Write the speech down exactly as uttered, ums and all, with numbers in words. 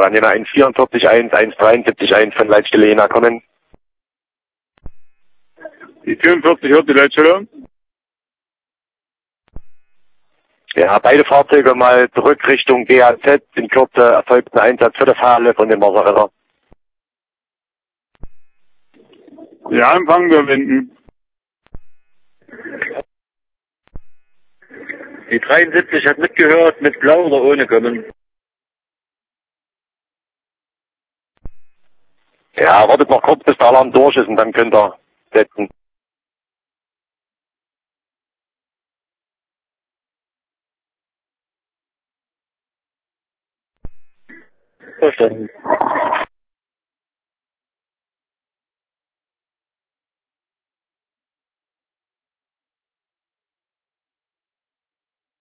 dann in eins vierundvierzig eins, eins dreiundsiebzig eins von Leitstelle Jena kommen. Die vierundvierzig hört die Leitstelle. Ja, beide Fahrzeuge mal zurück Richtung G A Z. In Kürze erfolgt ein Einsatz für das Halle von dem Mörserrenner. Ja, empfangen wir wenden. Die dreiundsiebzig hat mitgehört, mit blau oder ohne kommen. Ja, wartet noch kurz, bis der Alarm durch ist und dann könnt ihr setzen. Verstanden.